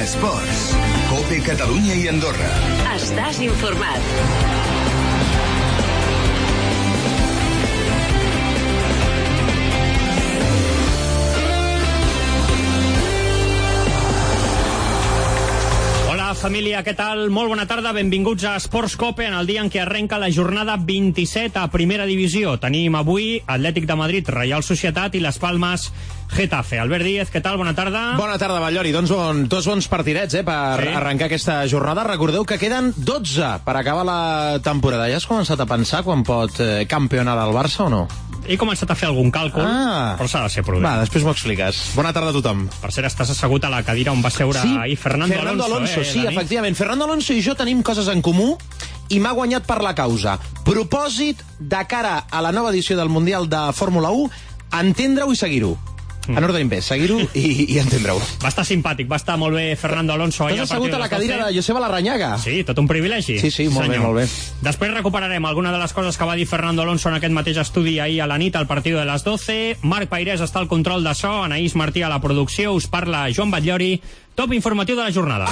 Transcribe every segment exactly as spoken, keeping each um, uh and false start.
Esports. COPE Catalunya i Andorra. Estàs informat. Família, què tal? Molt bona tarda, benvinguts a Esports COPE en el dia en què arrenca la jornada vint-i-set a Primera Divisió. Tenim avui Atlètic de Madrid, Reial Societat i Les Palmes, Getafe. Albert Díez, què tal? Bona tarda. Bona tarda, Batllori. Doncs bon, dos bons partidets eh, per sí. arrencar aquesta jornada. Recordeu que queden dotze per acabar la temporada. Ja has començat a pensar quan pot eh, campionar el Barça o no? He començat a fer algun càlcul, ah. però s'ha de ser prudent. Va, després m'ho expliques. Bona tarda a tothom. Per cert, estàs assegut a la cadira on va seure sí, ahir Fernando, Fernando Alonso. Alonso eh, sí, Dani? Efectivament. Fernando Alonso i jo tenim coses en comú i m'ha guanyat per la causa. Propòsit de cara a la nova edició del Mundial de Fórmula u, entendre-ho i seguir-ho. En ordre invers, seguir-ho i, i entendre-ho. Va estar simpàtic, va estar molt bé Fernando Alonso. T'has assegut a la cadira de Joseba Larrañaga? Sí, tot un privilegi. Sí, sí, molt senyor. bé, molt bé. Després recuperarem alguna de les coses que va dir Fernando Alonso en aquest mateix estudi ahir a la nit al partit de les doce. Marc Pairés està al control de so, Anaïs Martí a la producció, us parla Joan Batllori. Top informatiu de la jornada.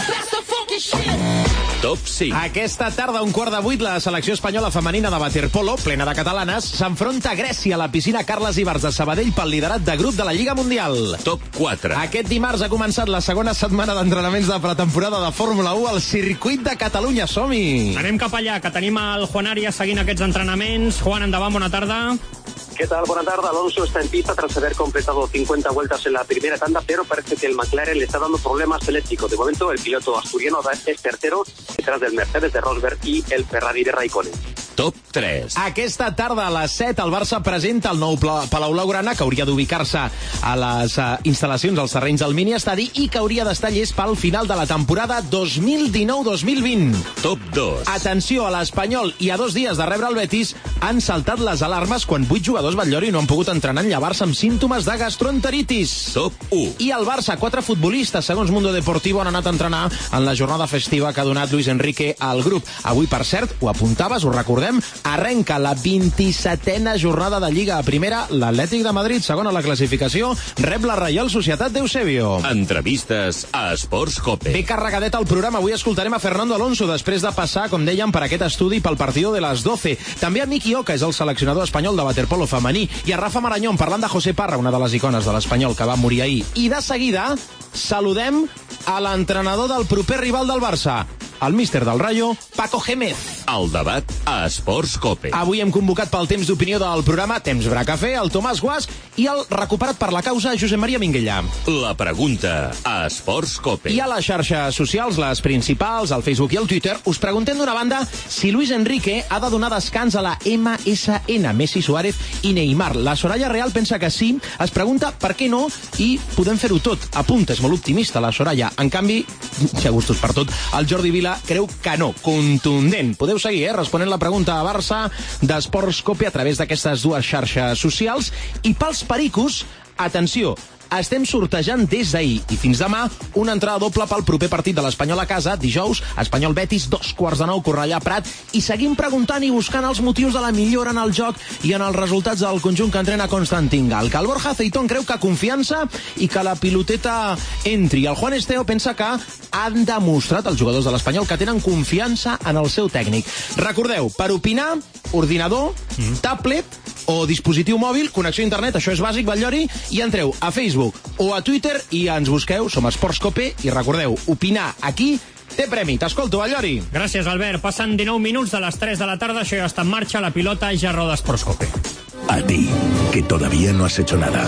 Top cinc. Aquesta tarda, un quart de vuit, la selecció espanyola femenina de waterpolo, plena de catalanes, s'enfronta a Grècia a la piscina Carles Ibars de Sabadell pel liderat de grup de la Lliga Mundial. Top quatre. Aquest dimarts ha començat la segona setmana d'entrenaments de pretemporada de Fórmula u al circuit de Catalunya. Som-hi! Anem cap allà, que tenim el Juan Arias seguint aquests entrenaments. Juan, endavant, bona tarda. ¿Qué tal? Buenas tardes. Alonso está en pista tras haber completado cincuenta vueltas en la primera tanda, pero parece que el McLaren le está dando problemas eléctricos. De momento, el piloto asturiano es tercero detrás del Mercedes de Rosberg y el Ferrari de Raikkonen. Top tres. Aquesta tarda a les set el Barça presenta el nou Palau Blaugrana, que hauria d'ubicar-se a les uh, instal·lacions als terrenys del mini estadi i que hauria d'estar llest pel final de la temporada dos mil dinou dos mil vint. Top dos. Atenció, a l'Espanyol i a dos dies de rebre el Betis han saltat les alarmes quan vuit jugadors Batllori no han pogut entrenar en llevar-se amb símptomes de gastroenteritis. Top u. I al Barça, quatre futbolistes, segons Mundo Deportivo, han anat a entrenar en la jornada festiva que ha donat Luis Enrique al grup. Avui, per cert, ho apuntaves, ho recordem, arrenca la vint-i-setena jornada de Lliga a Primera. L'Atlètic de Madrid, segon a la classificació, rep la Reial Societat d'Eusebio. Entrevistes a Esports COPE. Bé carregadet al programa. Avui escoltarem a Fernando Alonso després de passar, com dèiem, per aquest estudi pel partido de les doce. També a Miki Oca, és el seleccionador espanyol de waterpolo femení, i a Rafa Marañón, parlant de José Parra, una de les icones de l'Espanyol que va morir ahir. I de seguida saludem a l'entrenador del proper rival del Barça, el míster del Rayo, Paco Gémez. El debat a Esports COPE. Avui hem convocat pel temps d'opinió del programa Temps Bracafé, el Tomàs Guas i el recuperat per la causa Josep Maria Minguella. La pregunta a Esports COPE. I a les xarxes socials, les principals, el Facebook i el Twitter, us preguntem d'una banda si Luis Enrique ha de donar descans a la M S N, Messi, Suárez i Neymar. La Soraya Real pensa que sí, es pregunta per què no i podem fer-ho tot. Apunta, és molt optimista la Soraya. En canvi, hi ha gustos per tot, el Jordi Vila creu que no, contundent. Podeu seguir, eh, responent la pregunta a Barça d'Esports COPE a través d'aquestes dues xarxes socials. I pels pericos, atenció, estem sortejant des d'ahir i fins demà una entrada doble pel proper partit de l'Espanyol a casa, dijous, Espanyol Betis, dos quarts de nou, Cornellà Prat, i seguim preguntant i buscant els motius de la millora en el joc i en els resultats del conjunt que entrena Constantin Gal. Que el Borja Aceitón creu que confiança i que la piloteta entri. El Juan Esteo pensa que han demostrat els jugadors de l'Espanyol que tenen confiança en el seu tècnic. Recordeu, per opinar, ordinador, mm. tablet o dispositiu mòbil, connexió a internet, això és bàsic, Batllori, i entreu a Facebook o a Twitter i ens busqueu, som Esports COPE, i recordeu, opinar aquí té premi. T'escolto, Batllori. Gràcies, Albert. Passen dinou minuts de les tres de la tarda, això ja està en marxa, la pilota ja roda Esports COPE. A ti, que todavía no has hecho nada,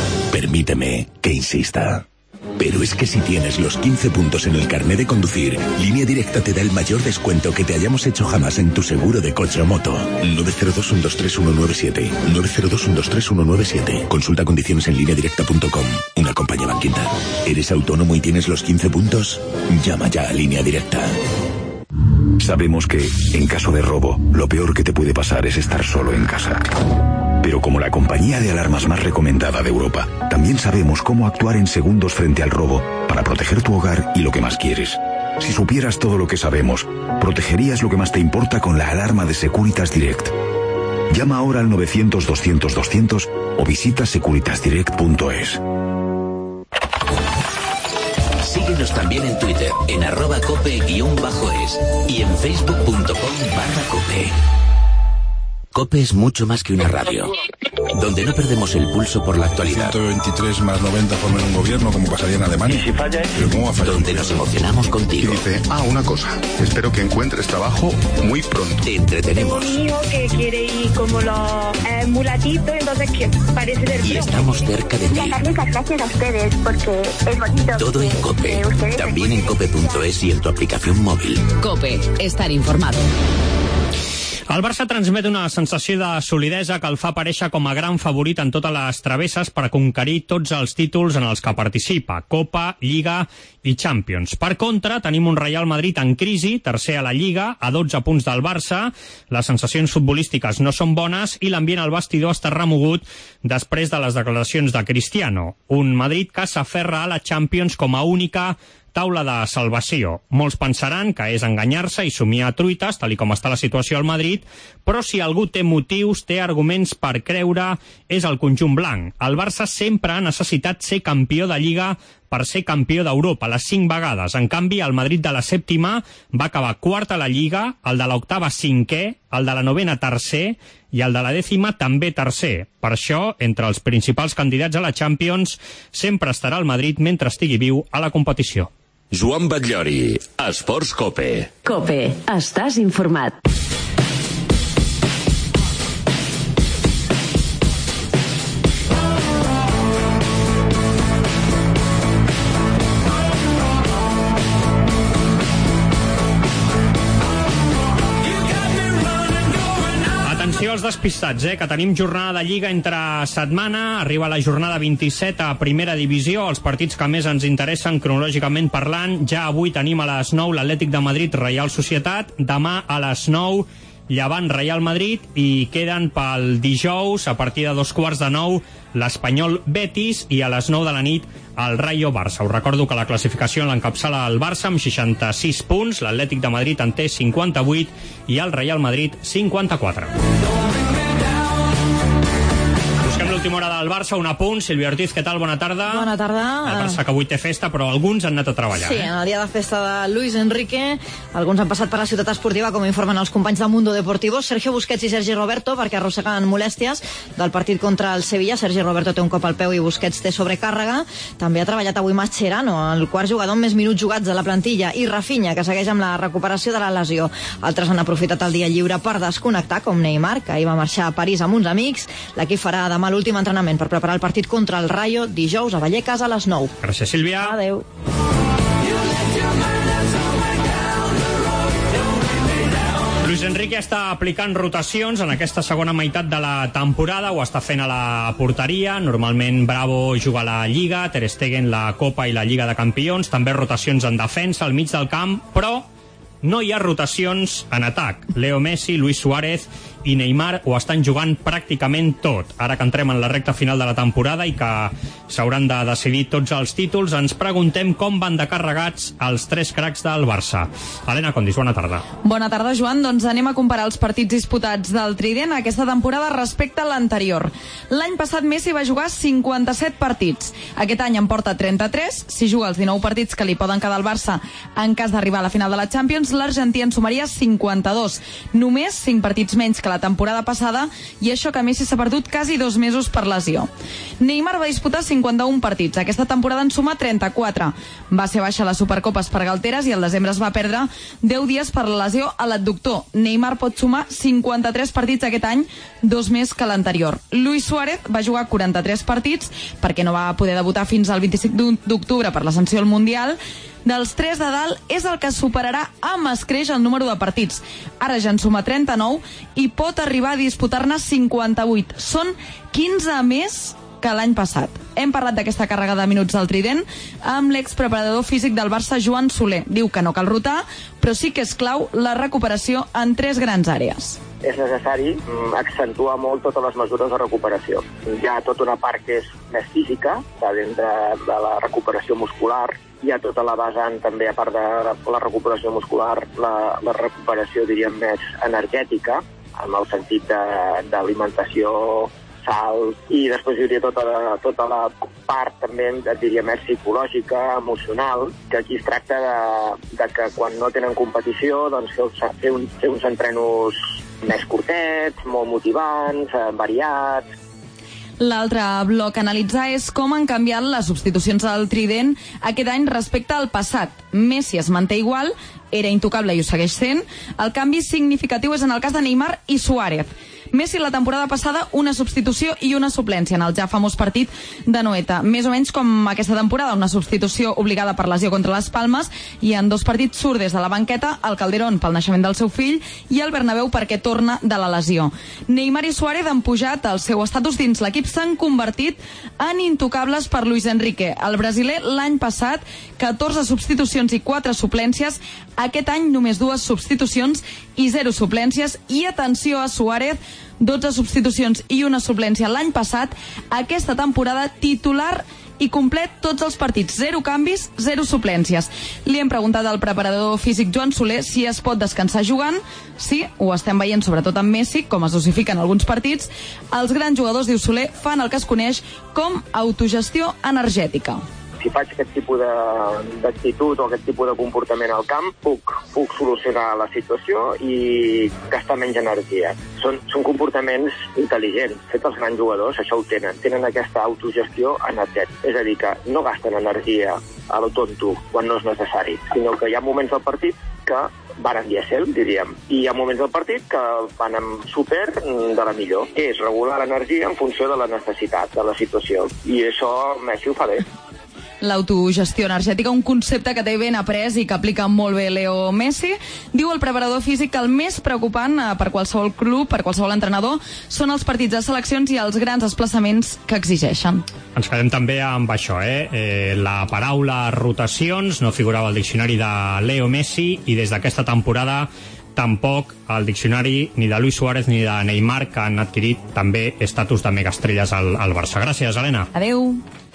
permíteme que insista. Pero es que si tienes los quince puntos en el carnet de conducir, Línea Directa te da el mayor descuento que te hayamos hecho jamás en tu seguro de coche o moto. nueve cero dos, uno dos tres, uno nueve siete. nueve cero dos, uno dos tres, uno nueve siete. Consulta condiciones en línea directa punto com. Una compañía Banquinta. ¿Eres autónomo y tienes los quince puntos? Llama ya a Línea Directa. Sabemos que, en caso de robo, lo peor que te puede pasar es estar solo en casa. Pero como la compañía de alarmas más recomendada de Europa, también sabemos cómo actuar en segundos frente al robo para proteger tu hogar y lo que más quieres. Si supieras todo lo que sabemos, protegerías lo que más te importa con la alarma de Securitas Direct. Llama ahora al novecientos, doscientos, doscientos o visita securitas direct punto es. Síguenos Síguenos también en Twitter, en arroba cope guión bajo es y en facebook punto com barra cope. COPE es mucho más que una radio, donde no perdemos el pulso por la actualidad. ciento veintitrés más noventa forman un gobierno, como pasaría en Alemania. ¿Y si falla? ¿Pero cómo va a fallar? Donde nos emocionamos contigo. Y dice, ah, una cosa, espero que encuentres trabajo muy pronto. Te entretenemos. Un hijo que quiere ir como los eh, mulatitos, entonces que parece ser... Y estamos cerca de ti. Muchas gracias a ustedes, porque es bonito. Todo en COPE. También en cope punto es y en tu aplicación móvil. COPE. Estar informado. El Barça transmet una sensació de solidesa que el fa aparèixer com a gran favorit en totes les travesses per conquerir tots els títols en els que participa, Copa, Lliga i Champions. Per contra, tenim un Real Madrid en crisi, tercer a la Lliga, a dotze punts del Barça, les sensacions futbolístiques no són bones i l'ambient al vestidor està remogut després de les declaracions de Cristiano. Un Madrid que s'aferra a la Champions com a única taula de salvació. Molts pensaran que és enganyar-se i somiar truites, tal com està la situació al Madrid, però si algú té motius, té arguments per creure, és el conjunt blanc. El Barça sempre ha necessitat ser campió de Lliga per ser campió d'Europa, les cinc vegades. En canvi, el Madrid de la sèptima va acabar quart a la Lliga, el de l'octava cinquè, el de la novena tercer i el de la dècima també tercer. Per això, entre els principals candidats a la Champions, sempre estarà el Madrid mentre estigui viu a la competició. Joan Batllori, Esports Cope. COPE. Estàs informat. Atenció als despistats, eh, que tenim jornada de Lliga entre setmana, arriba la jornada vint-i-set a Primera Divisió, els partits que més ens interessen cronològicament parlant. Ja avui tenim a les nou l'Atlètic de Madrid Reial Societat, demà a les nou Llevant Real Madrid i queden pel dijous a partir de dos quarts de nou l'Espanyol Betis i a les nou de la nit el Rayo Barça. Us recordo que la classificació l'encapçala el Barça amb seixanta-sis punts, l'Atlètic de Madrid en té cinquanta-vuit i el Real Madrid cinquanta-quatre. Busquem l'última hora del Barça, un apunt. Sílvia Ortiz, què tal? Bona tarda. Bona tarda. El Barça que avui té festa, però alguns han anat a treballar. Sí, eh? en el dia de festa de Luis Enrique, alguns han passat per la ciutat esportiva, com informen els companys de Mundo Deportivo, Sergio Busquets i Sergi Roberto, perquè arrosseguen molèsties del partit contra el Sevilla. Sergi Roberto té un cop al peu i Busquets té sobrecàrrega. També ha treballat avui Mascherano, el quart jugador amb més minuts jugats de la plantilla, i Rafinha, que segueix amb la recuperació de la lesió. Altres han aprofitat el dia lliure per desconnectar, com Neymar, que ahir va marxar a París amb uns amics. L'equip farà demà l'últim entrenament per preparar el partit contra el Rayo dijous a Vallecas a les nou. Gràcies, Sílvia. Adéu. Luis Enrique està aplicant rotacions en aquesta segona meitat de la temporada, ho està fent a la porteria. Normalment Bravo juga a la Lliga, Ter Stegen la Copa i la Lliga de Campions, també rotacions en defensa al mig del camp, però no hi ha rotacions en atac. Leo Messi, Luis Suárez i Neymar ho estan jugant pràcticament tot. Ara que entrem en la recta final de la temporada i que s'hauran de decidir tots els títols, ens preguntem com van de carregats els tres cracs del Barça. Helena Condis, bona tarda. Bona tarda, Joan. Doncs anem a comparar els partits disputats del Trident aquesta temporada respecte a l'anterior. L'any passat Messi va jugar cinquanta-set partits. Aquest any en porta trenta-tres. Si juga els dinou partits que li poden quedar al Barça en cas d'arribar a la final de la Champions, l'argentí en sumaria cinquanta-dos. Només cinc partits menys que la temporada passada, i això que Messi s'ha perdut quasi dos mesos per lesió. Neymar va disputar cinquanta-un partits. Aquesta temporada en suma trenta-quatre. Va ser baixa a les Supercopes per galteres i al desembre es va perdre deu dies per la lesió a l'adductor. Neymar pot sumar cinquanta-tres partits aquest any, dos més que l'anterior. Luis Suárez va jugar quaranta-tres partits perquè no va poder debutar fins al vint-i-cinc d'octubre per la sanció al Mundial. Dels tres de dalt és el que superarà amb escreix el número de partits. Ara ja en suma trenta-nou i pot arribar a disputar-ne cinquanta-vuit. Són quinze més que l'any passat. Hem parlat d'aquesta càrrega de minuts del Trident amb l'expreparador físic del Barça, Joan Soler. Diu que no cal rotar, però sí que és clau la recuperació en tres grans àrees. És necessari accentuar molt totes les mesures de recuperació. Hi ha tota una part que és més física, dintre de la recuperació muscular. Hi ha tota la vessant també, a part de la recuperació muscular, la, la recuperació, diríem, més energètica, en el sentit d'alimentació salts, i després hi hauria tota la, tota la part també, et diria, més psicològica, emocional, que aquí es tracta de, de que quan no tenen competició, doncs fer, fer, un, fer uns entrenos més curtets, molt motivants, eh, variats. L'altre bloc a analitzar és com han canviat les substitucions del Trident aquest any respecte al passat. Messi es manté igual, era intocable i ho segueix sent. El canvi significatiu és en el cas de Neymar i Suárez. Messi la temporada passada una substitució i una suplència en el ja famós partit de Noeta. Més o menys com aquesta temporada, una substitució obligada per lesió contra les Palmes i en dos partits surt des de la banqueta, el Calderón pel naixement del seu fill i el Bernabéu perquè torna de la lesió. Neymar i Suárez han pujat el seu estatus dins l'equip, s'han convertit en intocables per Luis Enrique. El brasiler l'any passat catorze substitucions i quatre suplències, aquest any només dues substitucions i zero suplències, i atenció a Suárez, dotze substitucions i una suplència l'any passat, aquesta temporada titular i complet tots els partits, zero canvis, zero suplències. Li hem preguntat al preparador físic Joan Soler si es pot descansar jugant. Sí, ho estem veient sobretot amb Messi, com es dosifica en alguns partits. Els grans jugadors, diu Soler, fan el que es coneix com autogestió energètica. Si faig aquest tipus d'actitud o aquest tipus de comportament al camp, puc, puc solucionar la situació i gastar menys energia. Són, són comportaments intel·ligents. Fet els grans jugadors, això ho tenen. Tenen aquesta autogestió energètica. És a dir, que no gasten energia a lo tonto quan no és necessari, sinó que hi ha moments del partit que van en dièsel, diríem, i hi ha moments del partit que van en super de la millor. És regular l'energia en funció de la necessitat, de la situació. I això Messi ho fa bé. L'autogestió energètica, un concepte que té ben après i que aplica molt bé Leo Messi. Diu el preparador físic que el més preocupant per qualsevol club, per qualsevol entrenador, són els partits de seleccions i els grans desplaçaments que exigeixen. Ens quedem també amb això, eh? eh la paraula rotacions no figurava al diccionari de Leo Messi i des d'aquesta temporada tampoc al diccionari ni de Luis Suárez ni de Neymar, que han adquirit també estatus de megaestrelles al, al Barça. Gràcies, Helena. Adeu.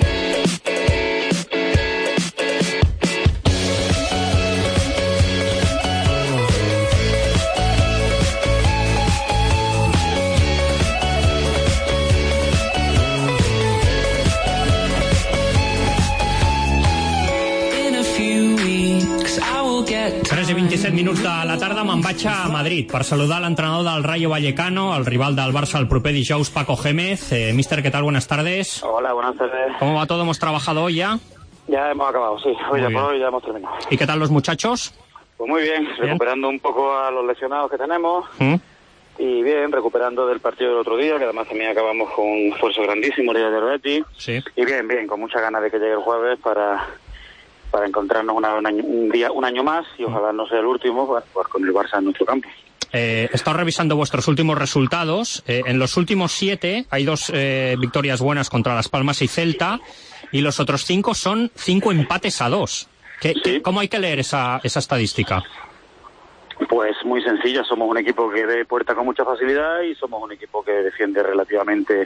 tres i vint-i-set minuts de la tarda me'n vaig a Madrid per saludar l'entrenador del Rayo Vallecano, el rival del Barça el proper dijous, Paco Gémez. Eh, mister, ¿qué tal? Buenas tardes. Hola, buenas tardes. ¿Cómo va todo? ¿Hemos trabajado hoy ya? Ya hemos acabado, sí. Hoy ya, por hoy ya hemos terminado. ¿Y qué tal los muchachos? Pues muy bien, bien, recuperando un poco a los lesionados que tenemos. ¿Mm? Y bien, recuperando del partido del otro día, que además también acabamos con un esfuerzo grandísimo, el día del Betis. Sí. Y bien, bien, con muchas ganas de que llegue el jueves para... para encontrarnos una, un, año, un día un año más y ojalá no sea el último para jugar con el Barça en nuestro campo. Eh, he estado revisando vuestros últimos resultados. Eh, en los últimos siete hay dos eh, victorias buenas contra Las Palmas y Celta y los otros cinco son cinco empates a dos. ¿Qué, sí. qué, ¿Cómo hay que leer esa, esa estadística? Pues muy sencilla. Somos un equipo que ve puerta con mucha facilidad y somos un equipo que defiende relativamente...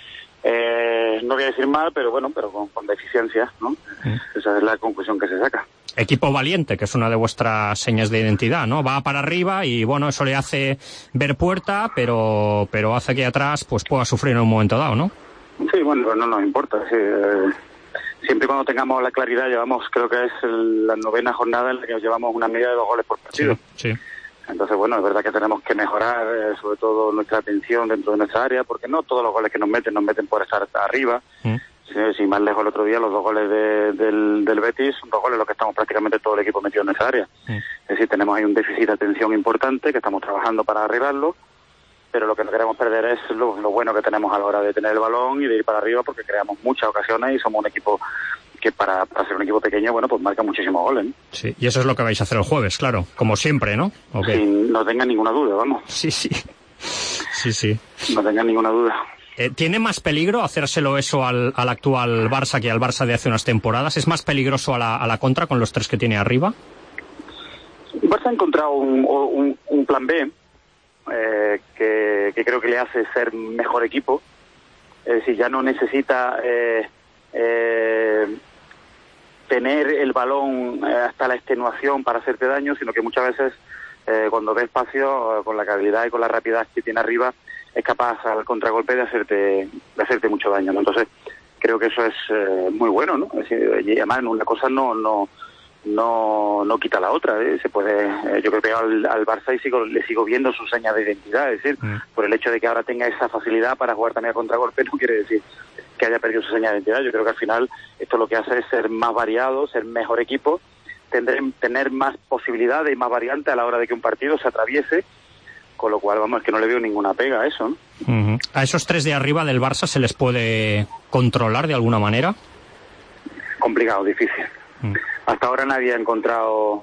Eh, no voy a decir mal, pero bueno, pero con, con deficiencias, ¿no? Mm. Esa es la conclusión que se saca. Equipo valiente, que es una de vuestras señas de identidad, ¿no? Va para arriba y, bueno, eso le hace ver puerta, pero pero hace que atrás pues pueda sufrir en un momento dado, ¿no? Sí, bueno, pues no nos importa. Sí, eh, siempre y cuando tengamos la claridad, llevamos, creo que es el, la novena jornada en la que llevamos una media de dos goles por partido. Sí, sí. Entonces, bueno, es verdad que tenemos que mejorar, eh, sobre todo nuestra atención dentro de nuestra área, porque no todos los goles que nos meten, nos meten por estar arriba. Mm. Si, si más lejos el otro día, los dos goles de, del, del Betis son dos goles los que estamos prácticamente todo el equipo metido en nuestra área. Mm. Es decir, tenemos ahí un déficit de atención importante que estamos trabajando para arreglarlo, pero lo que no queremos perder es lo, lo bueno que tenemos a la hora de tener el balón y de ir para arriba, porque creamos muchas ocasiones y somos un equipo que para, para ser un equipo pequeño, bueno, pues marca muchísimos goles, ¿no? Sí, y eso es lo que vais a hacer el jueves, claro, como siempre, ¿no? Okay. Sin no tengan ninguna duda, vamos. Sí, sí. Sí, sí. No tengan ninguna duda. Eh, ¿Tiene más peligro hacérselo eso al, al actual Barça que al Barça de hace unas temporadas? ¿Es más peligroso a la, a la contra con los tres que tiene arriba? El Barça ha encontrado un, un, un plan B eh, que, que creo que le hace ser mejor equipo. Es decir, ya no necesita... Eh, eh, tener el balón eh, hasta la extenuación para hacerte daño, sino que muchas veces eh, cuando ve espacio, eh, con la habilidad y con la rapidez que tiene arriba, es capaz al contragolpe de hacerte de hacerte mucho daño, ¿no? Entonces creo que eso es eh, muy bueno, ¿no? Es decir, y además una cosa no no no no quita la otra, ¿eh? Se puede, eh, yo creo que al, al Barça y sigo, le sigo viendo su seña de identidad, es decir, mm. por el hecho de que ahora tenga esa facilidad para jugar también a contragolpe no quiere decir que haya perdido su seña de identidad. Yo creo que al final esto lo que hace es ser más variado, ser mejor equipo, tendré, tener más posibilidades y más variantes a la hora de que un partido se atraviese, con lo cual, vamos, es que no le veo ninguna pega a eso, ¿no? Uh-huh. ¿A esos tres de arriba del Barça se les puede controlar de alguna manera? Complicado, difícil. Uh-huh. Hasta ahora nadie ha encontrado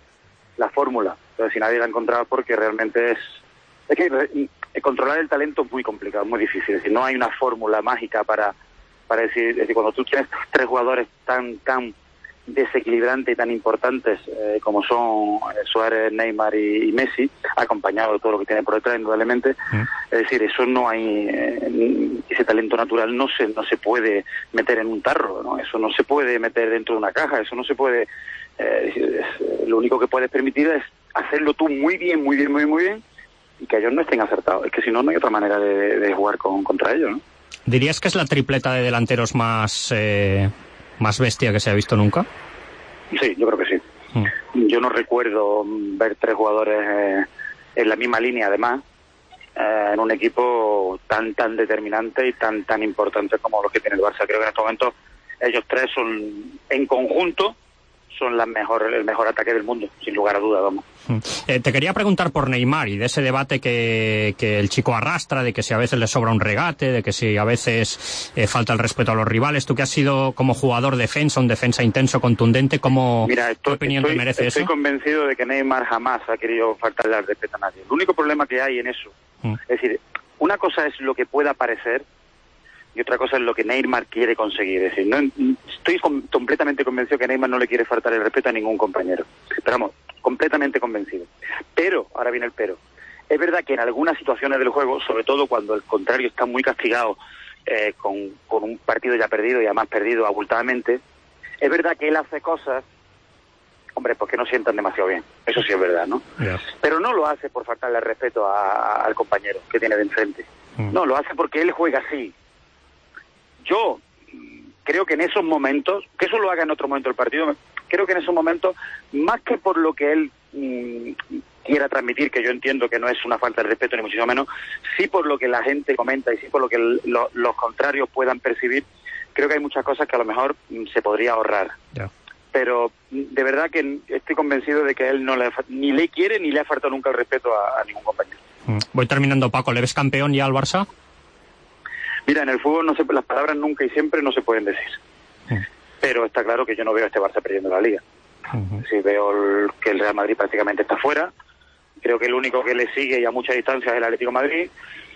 la fórmula, pero si nadie la ha encontrado es porque realmente es... Es que controlar el talento es muy complicado, muy difícil, es decir, no hay una fórmula mágica para, para decir, es decir, cuando tú tienes tres jugadores tan, tan desequilibrantes y tan importantes eh, como son Suárez, Neymar y, y Messi, acompañado de todo lo que tiene por detrás, indudablemente, mm. es decir, eso no hay, eh, ese talento natural no se no se puede meter en un tarro, ¿no? Eso no se puede meter dentro de una caja, eso no se puede, eh, es, lo único que puedes permitir es hacerlo tú muy bien, muy bien, muy bien, muy bien, y que ellos no estén acertados, es que si no, no hay otra manera de, de jugar con, contra ellos, ¿no? ¿Dirías que es la tripleta de delanteros más... Eh... más bestia que se ha visto nunca? Sí, yo creo que sí. Mm. Yo no recuerdo ver tres jugadores eh, en la misma línea, además, eh, en un equipo tan tan determinante y tan tan importante como los que tiene el Barça. Creo que en estos momentos ellos tres son, en conjunto, son la mejor, el mejor ataque del mundo, sin lugar a dudas, vamos. Eh, te quería preguntar por Neymar y de ese debate que, que el chico arrastra, de que si a veces le sobra un regate, de que si a veces eh, falta el respeto a los rivales. Tú que has sido como jugador defensa, un defensa intenso, contundente, ¿cómo, Mira, estoy, ¿qué opinión estoy, te merece estoy eso? Estoy convencido de que Neymar jamás ha querido faltarle al respeto a nadie. El único problema que hay en eso, mm. es decir, una cosa es lo que pueda parecer y otra cosa es lo que Neymar quiere conseguir. Es decir, no, estoy com- completamente convencido que Neymar no le quiere faltar el respeto a ningún compañero. Pero vamos, completamente convencido. Pero, ahora viene el pero, es verdad que en algunas situaciones del juego, sobre todo cuando el contrario está muy castigado, eh, con, con un partido ya perdido y además perdido abultadamente, es verdad que él hace cosas, hombre, pues que no sientan demasiado bien. Eso sí es verdad, ¿no? Yeah. Pero no lo hace por faltarle el respeto a, a, al compañero que tiene de enfrente. Mm. No, lo hace porque él juega así. Yo creo que en esos momentos, que eso lo haga en otro momento del partido, creo que en esos momentos, más que por lo que él mmm, quiera transmitir, que yo entiendo que no es una falta de respeto ni muchísimo menos, sí por lo que la gente comenta y sí por lo que el, lo, los contrarios puedan percibir, creo que hay muchas cosas que a lo mejor mmm, se podría ahorrar. Yeah. Pero de verdad que estoy convencido de que él no le, ni le quiere ni le ha faltado nunca el respeto a, a ningún compañero. Voy terminando, Paco. ¿Le ves campeón ya al Barça? Mira, en el fútbol no se, las palabras nunca y siempre no se pueden decir. Uh-huh. Pero está claro que yo no veo a este Barça perdiendo la Liga. Uh-huh. Sí, veo el, que el Real Madrid prácticamente está fuera. Creo que el único que le sigue y a mucha distancia es el Atlético de Madrid.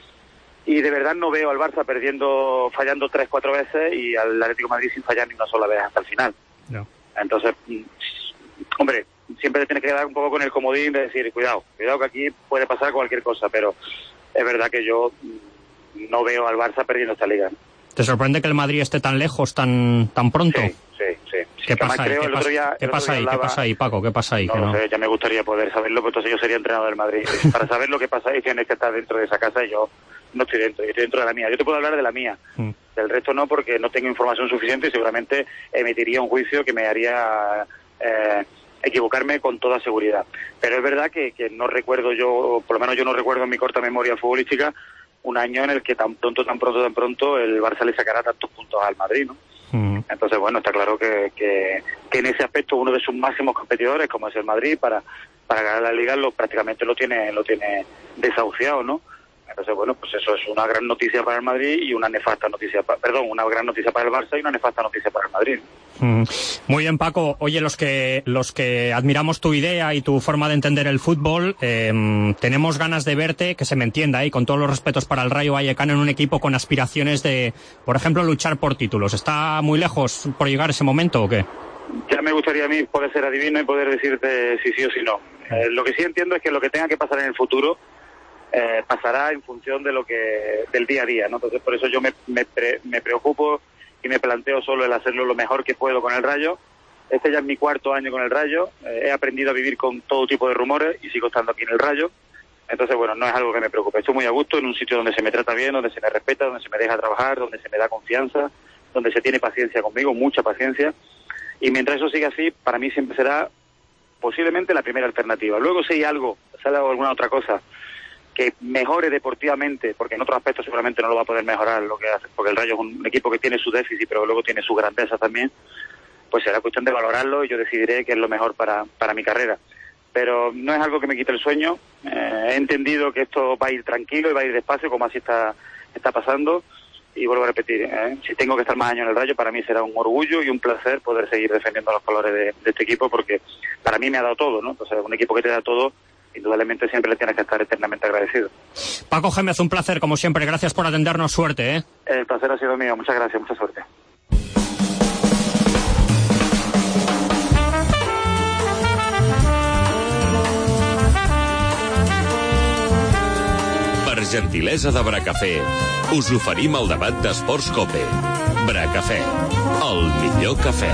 Y de verdad no veo al Barça perdiendo, fallando tres, cuatro veces y al Atlético de Madrid sin fallar ni una sola vez hasta el final. No. Entonces, hombre, siempre te tienes que quedar un poco con el comodín de decir, cuidado, cuidado que aquí puede pasar cualquier cosa, pero es verdad que yo no veo al Barça perdiendo esta liga. ¿Te sorprende que el Madrid esté tan lejos, tan tan pronto? Sí, sí, sí. ¿Qué pasa ahí? ¿Qué, pas- día, ¿Qué pasa ahí? Hablaba... ¿Qué pasa ahí, Paco? ¿Qué pasa ahí? No, que no no sé, ya me gustaría poder saberlo, pero entonces yo sería entrenador del Madrid. Para saber lo que pasa ahí tienes que estar dentro de esa casa y yo no estoy dentro, yo estoy dentro de la mía. Yo te puedo hablar de la mía, mm. del resto no, porque no tengo información suficiente y seguramente emitiría un juicio que me haría eh, equivocarme con toda seguridad. Pero es verdad que, que no recuerdo yo, por lo menos yo no recuerdo en mi corta memoria futbolística, un año en el que tan pronto, tan pronto, tan pronto el Barça le sacará tantos puntos al Madrid, ¿no? Mm. Entonces, bueno, está claro que, que, que en ese aspecto uno de sus máximos competidores, como es el Madrid, para, para ganar la Liga lo prácticamente lo tiene, lo tiene desahuciado, ¿no? Entonces, bueno, pues eso es una gran noticia para el Madrid y una nefasta noticia, para, perdón, una gran noticia para el Barça y una nefasta noticia para el Madrid. Mm. Muy bien, Paco. Oye, los que los que admiramos tu idea y tu forma de entender el fútbol, eh, tenemos ganas de verte, que se me entienda, y con todos los respetos para el Rayo Vallecano, en un equipo con aspiraciones de, por ejemplo, luchar por títulos. ¿Está muy lejos por llegar ese momento o qué? Ya me gustaría a mí poder ser adivino y poder decirte si sí o si no. Eh, lo que sí entiendo es que lo que tenga que pasar en el futuro Eh, pasará en función de lo que del día a día, ¿no? Entonces por eso yo me, me, pre, me preocupo y me planteo solo el hacerlo lo mejor que puedo con el Rayo. Este ya es mi cuarto año con el Rayo, eh, he aprendido a vivir con todo tipo de rumores y sigo estando aquí en el Rayo, Entonces, bueno, no es algo que me preocupe. Estoy muy a gusto en un sitio donde se me trata bien, donde se me respeta, donde se me deja trabajar, donde se me da confianza, donde se tiene paciencia conmigo, mucha paciencia. Y mientras eso siga así, para mí siempre será posiblemente la primera alternativa. Luego, si hay algo, si hay alguna otra cosa que mejore deportivamente, porque en otros aspectos seguramente no lo va a poder mejorar lo que hace, porque el Rayo es un equipo que tiene su déficit, pero luego tiene su grandeza también, pues será cuestión de valorarlo y yo decidiré qué es lo mejor para, para mi carrera. Pero no es algo que me quite el sueño. Eh, he entendido que esto va a ir tranquilo y va a ir despacio, como así está, está pasando. Y vuelvo a repetir, ¿eh? si tengo que estar más años en el Rayo, para mí será un orgullo y un placer poder seguir defendiendo los colores de, de este equipo, porque para mí me ha dado todo, ¿no? Entonces, un equipo que te da todo, indudablemente siempre le tienes que estar eternamente agradecido. Paco Gémez, un placer, como siempre. Gracias por atendernos. Suerte, ¿eh? El placer ha sido mío. Muchas gracias. Mucha suerte. Per gentilesa de Bracafé, us oferim el debat d'Esports Cope. Bracafé, el millor cafè.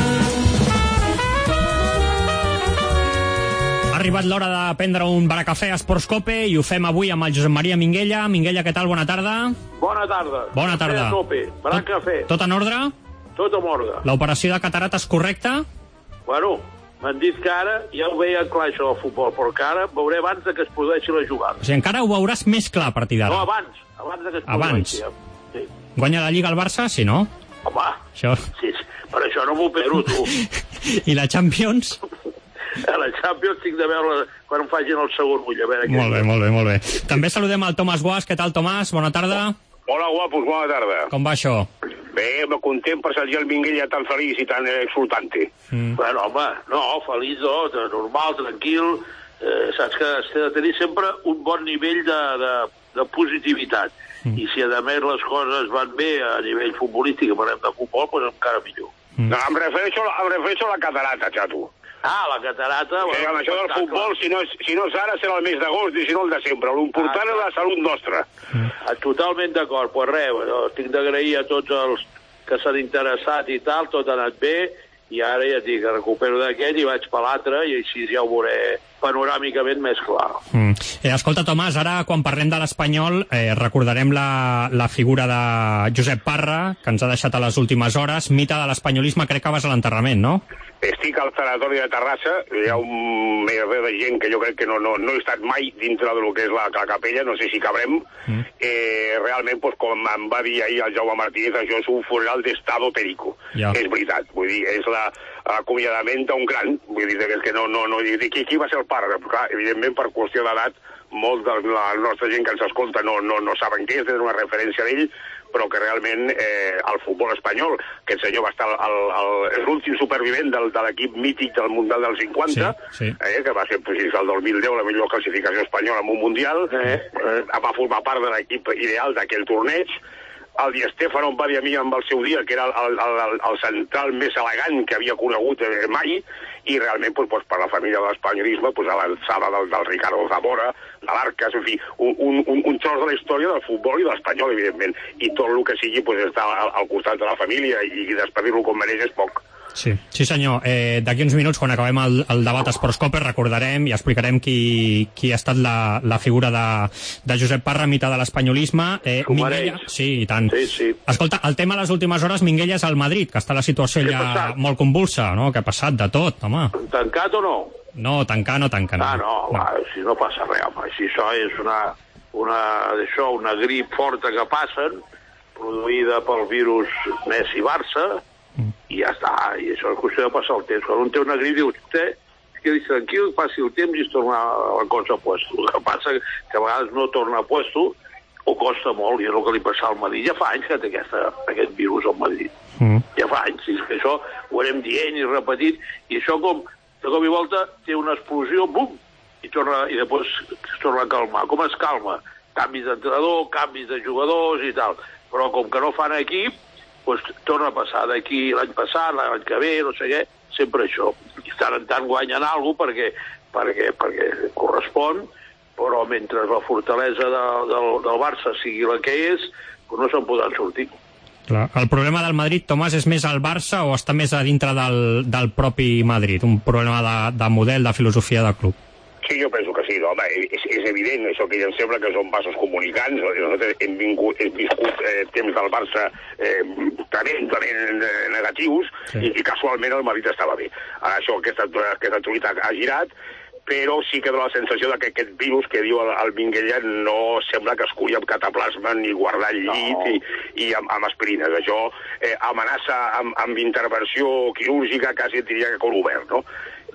Ha arribat l'hora de prendre un Bracafé a Esports Cope i ho fem avui amb el Josep Maria Minguella. Minguella, què tal? Bona tarda. Bona tarda. Bona tarda. Tope. Bracafé. Tot, tot en ordre? Tot en ordre. L'operació de catarata és correcta? Bueno, m'han dit que ara ja ho veia clar això del futbol, però que ara veuré abans de que es produeixi la jugada. O sigui, encara ho veuràs més clar a partir d'ara. No, abans. Abans de que es Abans. produeixi. Sí. Guanya la Lliga el Barça, si no? Home, això... sí, per això no m'opero, tu. I la Champions? A la Champions tinc de veure quan em facin el segon ull. A veure què... Molt bé, molt bé, molt bé. També saludem al Tomàs Guas. Què tal, Tomàs? Bona tarda. Hola, guapos, bona tarda. Com va això? Bé, me content per sentir el Minguella tan feliç i tan exultante. Mm. Bueno, home, no, feliç, no, normal, tranquil. Eh, saps que has de tenir sempre un bon nivell de, de, de positivitat. Mm. I si a més les coses van bé a nivell futbolístic, parlem de futbol, doncs encara millor. Mm. No, em refereixo, em refereixo a la catarata, xato. Ah, la catarata... Sí, amb això del futbol, si no, és, si no és ara, serà el mes d'agost i si no el de sempre. L'important ah, és la salut nostra. Mm. Totalment d'acord. Pues res, bueno, tinc d'agrair a tots els que s'han interessat i tal, tot ha anat bé, i ara ja dic, recupero d'aquest i vaig per l'altre, i així ja ho veuré panoràmicament més clar. Mm. Eh, escolta, Tomàs, ara quan parlem de l'Espanyol eh, recordarem la, la figura de Josep Parra, que ens ha deixat a les últimes hores, mite de l'espanyolisme, crec que vas a l'enterrament, no? Estic al sanatori de Terrassa, hi ha un merder de gent que jo crec que no, no, no he estat mai dintre de lo que és la, la capella, no sé si cabrem. Mm. Eh, realment, pues, com em va dir ahir el Jaume Martínez, això és un funeral d'estado perico. Ja. És veritat, vull dir, és l'acomiadament d'un gran, vull dir, que, que no, no, no, qui, qui va ser el pare? Clar, evidentment, per qüestió d'edat, molt de la nostra gent que ens escolta no, no, no saben què és, tenen una referència d'ell, però que realment eh, el futbol espanyol, que el senyor va estar l'últim supervivent del, de l'equip mític del Mundial del cinquanta, sí, sí. Eh, que va ser pues, el dos mil deu la millor classificació espanyola en un Mundial, eh, eh, va formar part de l'equip ideal d'aquell torneig. El Di Stéfano em va dir a mi amb el seu dia que era el, el, el, el central més elegant que havia conegut eh, mai, i realment pues, pues, per la família de l'espanyolisme pues, a l'alçada del, del Ricardo Zamora, de l'Arcas, en fi, un, un, un tros de la història del futbol i de l'espanyol, evidentment, i tot el que sigui pues, està al, al costat de la família i, i despedir-lo com mereix és poc. Sí, sí senyor. Eh, D'aquí uns minuts, quan acabem el, el debat Esports Cope, recordarem i explicarem qui, qui ha estat la, la figura de, de Josep Parra, mite de l'espanyolisme. Eh, Minguella, sí, i tant. Sí, sí. Escolta, el tema a les últimes hores, Minguella, és al Madrid, que està la situació ja molt convulsa, no? Que ha passat de tot, home. Tancat o no? No, tancar no, tancar no. Ah, no, no. Va, si no passa res, home. Si això és una, una, això, una grip forta que passen, produïda pel virus Messi-Barça, i ja està, i això és qüestió de passar el temps. Quan un té una grip, dius, té, quedi tranquil, passi el temps i es torna la cosa a puesto. El que passa que a vegades no torna a puesto, o costa molt, i és el que li passa al Madrid. Ja fa anys que té aquesta, aquest virus al Madrid. Mm. Ja fa anys, i és que això ho anem dient i repetit, i això com, de cop i volta, té una explosió, bum, i, torna, i després es torna a calmar. Com es calma? Canvis d'entrenador, canvis de jugadors i tal. Però com que no fan equip, pues, torna a passar d'aquí l'any passat, l'any que ve, no sé què, sempre això. I tant en tant guanyen alguna cosa perquè, perquè, perquè correspon, però mentre la fortalesa de, del, del Barça sigui la que és, pues no se'n podran sortir. Clar. El problema del Madrid, Tomàs, és més el Barça o està més a dintre del, del propi Madrid? Un problema de, de model, de filosofia del club? Sí, jo penso que sí. sí, home, és, és evident, això que ja em sembla que són vasos comunicants. Nosaltres hem, vingut, hem viscut eh, temps del Barça eh, tremendament negatius sí. i, i casualment el Madrid estava bé. Ara això, aquesta, aquesta actualitat ha girat, però sí que dona la sensació de que aquest virus que diu el, el Minguella no sembla que es curi amb cataplasma ni guardar el llit no. i, i amb, amb aspirines. Això eh, amenaça amb, amb intervenció quirúrgica, quasi diria que cor obert, no?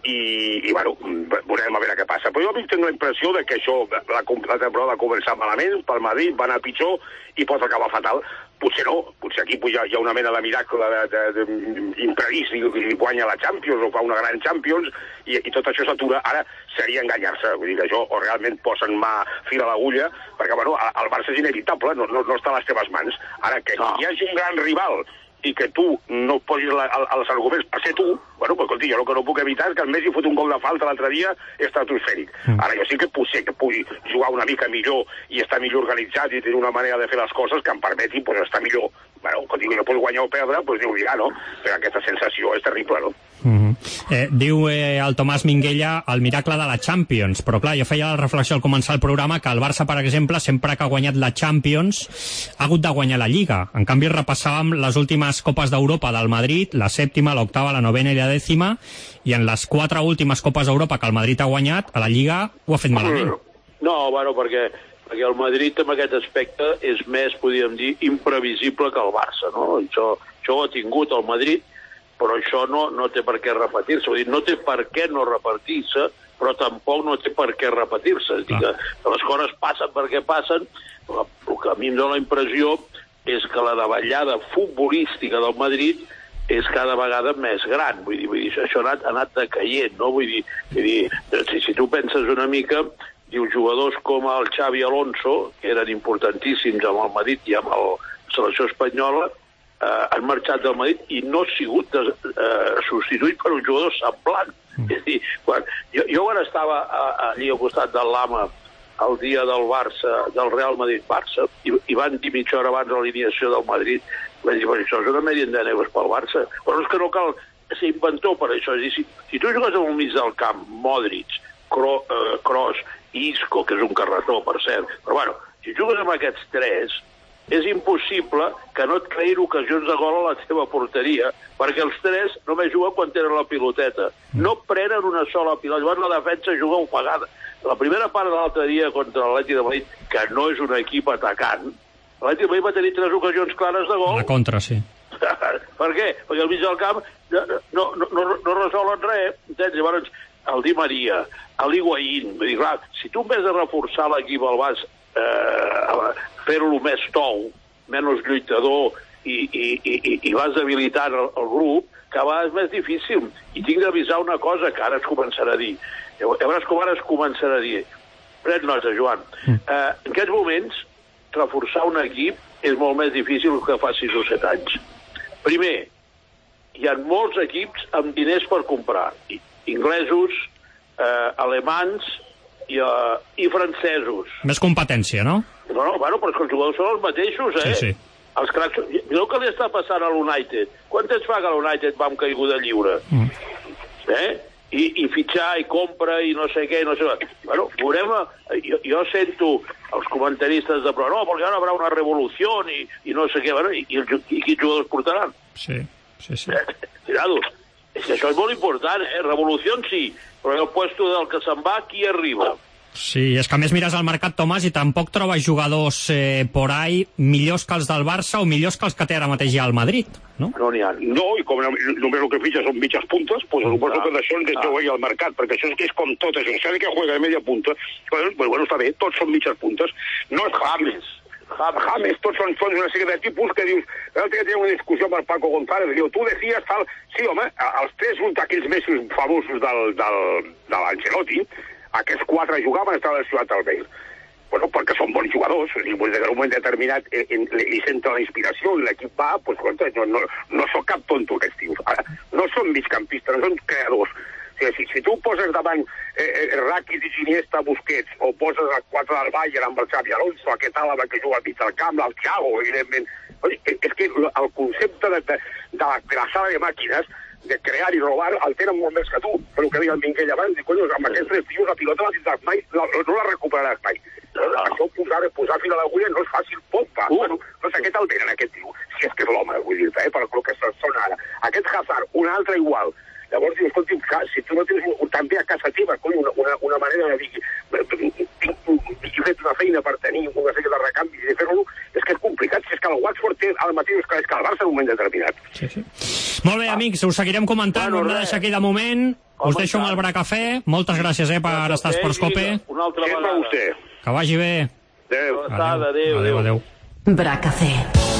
I, i bueno, veurem a veure què passa. Però jo tinc la impressió de que això, la, la temporada va començar malament, pel Madrid va anar pitjor i pot acabar fatal. Potser no, potser aquí hi ha, hi ha una mena de miracle de, de, de, imprevist i, i guanya la Champions o fa una gran Champions i, i tot això s'atura. Ara seria enganyar-se, vull dir que això o realment posen mà fil a l'agulla, perquè bueno, el Barça és inevitable, no, no, no està a les teves mans. Ara que no. hi hagi un gran rival i que tu no posis la, els arguments per ser tu, bueno, pues, escolti, jo el que no puc evitar és que el Messi fot un gol de falta l'altre dia estratosfèric. Mm. Ara jo sí que potser que pugui jugar una mica millor i estar millor organitzat i tenir una manera de fer les coses que em permeti pues, estar millor. Bueno, quan dic que no pots guanyar o perdre, doncs Déu dirà, no? Però aquesta sensació és terrible, no? Mm-hmm. eh, diu eh, el Tomàs Minguella el miracle de la Champions, però clar, jo feia la reflexió al començar el programa que el Barça, per exemple, sempre que ha guanyat la Champions ha hagut de guanyar la Lliga. En canvi repassàvem les últimes Copes d'Europa del Madrid, la sèptima, l'octava, la novena i la dècima, i en les quatre últimes Copes d'Europa que el Madrid ha guanyat, a la Lliga ho ha fet malament. No, bueno, perquè perquè el Madrid en aquest aspecte és més, podríem dir, imprevisible que el Barça, no? Això, això ho ha tingut el Madrid, però això no, no té per què repetir-se. Vull dir, no té per què no repetir-se, però tampoc no té per què repetir-se. És dir, que les coses passen perquè passen, però el que a mi em dóna la impressió és que la davallada futbolística del Madrid és cada vegada més gran. Vull dir, vull dir això ha anat, ha anat decaient, no? Vull dir, vull dir si, si tu penses una mica, diu, jugadors com el Xavi Alonso, que eren importantíssims amb el Madrid i amb la selecció espanyola, eh, han marxat del Madrid i no ha sigut des, eh, substituït per un jugador semblant. Mm. És dir, quan, jo, jo quan estava a, allí al costat del Lama el dia del Barça, del Real Madrid-Barça, i, i van dir mitja hora abans de l'alineació del Madrid, van dir, bueno, això és una merienda de negres pel Barça. Però és que no cal ser inventor per això. És dir, si, si tu jugues al mig del camp, Modric, Cro, eh, Kroos, Isco, que és un carretó, per cert, però bueno, si jugues amb aquests tres, és impossible que no et creïn ocasions de gol a la teva porteria, perquè els tres només juguen quan tenen la piloteta. No prenen una sola pilota, llavors la defensa juga ofegada. La primera part de l'altre dia contra l'Atlètic de Madrid, que no és un equip atacant, l'Atlètic de Madrid va tenir tres ocasions clares de gol. La contra, sí. Per què? Perquè al mig del camp no, no, no, no resolen res. Llavors, el Di Maria, l'Higuaín, vull dir, clar, si tu en vez de reforçar l'equip el vas eh, fer-lo més tou, menys lluitador i, i, i, i vas debilitant el, el grup, que va és més difícil. I tinc d'avisar una cosa que ara es començarà a dir. Ja veuràs com ara es començarà a dir. Pren nota, Joan. Eh, en aquests moments, reforçar un equip és molt més difícil que fa sis o set anys. Primer, hi ha molts equips amb diners per comprar. Inglesos, eh, alemans i, uh, i francesos. Més competència, no? No, no, bueno, però els jugadors són els mateixos, eh? Sí, sí. Els cracs... Mireu què li està passant a l'United. Quant temps fa que l'United va amb caiguda lliure? Mm. Eh? I, I fitxar, i compra, i no sé què, i no sé què. Bueno, veurem... Jo, jo sento els comentaristes de... Però no, perquè ara haurà una revolució i, i no sé què. Bueno, i, i, i quins jugadors portaran? Sí, sí, sí. Eh? Mirado. És que això és molt important, eh? Revolució sí, però el puesto del que se'n va, qui arriba? Sí, és que a més mires al mercat, Tomàs, i tampoc trobes jugadors eh, por ahí millors que els del Barça o millors que els que té ara mateix ja al Madrid, no? No n'hi ha. No, i com només el que fitxa són mitges puntes, doncs pues, suposo que d'això en treu ahir al mercat, perquè això és que és com tot, això sabe que juega de media punta. Bueno, bueno, està bé, tots són mitges puntes. No és James. James, tots són, són una sèrie de tipus que dius... L'altre dia tenia una discussió amb el Paco González, diu, tu decies tal... Sí, home, els tres uns d'aquells mesos famosos del, del, de l'Ancelotti, aquests quatre jugaven, estaven lesionats al Bale. Bueno, perquè són bons jugadors, o sigui, en un moment determinat en, en, li senta la inspiració i l'equip va, doncs, pues, no, no, no sóc cap tonto aquests tios. Ara, no són migcampistes, no són creadors. O sigui, si, si tu poses davant eh, eh, Rakitic, Iniesta, Busquets, o poses a quatre del Bayern amb el Xavi Alonso, aquest àlaba que juga al mig del camp, el Thiago, evidentment... És que el concepte de, de, de, la, de la sala de màquines de crear i robar el tenen molt més que tu, però que deia el Minguell abans, i conyo, amb aquests tres tios la pilota la tindràs mai, la, no la recuperaràs mai. Això posar, posar fil a l'agulla no és fàcil, pompa. Uh. Bueno, no sé què te'l venen aquest tio, si és que és l'home, vull dir-te, eh, per el que sona ara. Aquest Hazard, un altre igual. Llavors dius, escolti, si tu no tens un, també a casa teva, coi, una, una, una manera de dir, he fet una feina per tenir una sèrie de recanvis i de fer-lo, és que és complicat, si és que el Watford té el mateix que el Barça en un moment determinat. Sí, sí. Molt bé, amics, us seguirem comentant, bueno, ho hem de deixar aquí de moment, us deixo amb el Bracafè, moltes gràcies eh, per estar a Esports Cope. Una altra vegada. Que vagi bé. Adéu. Adéu, adéu, adéu. Bracafè.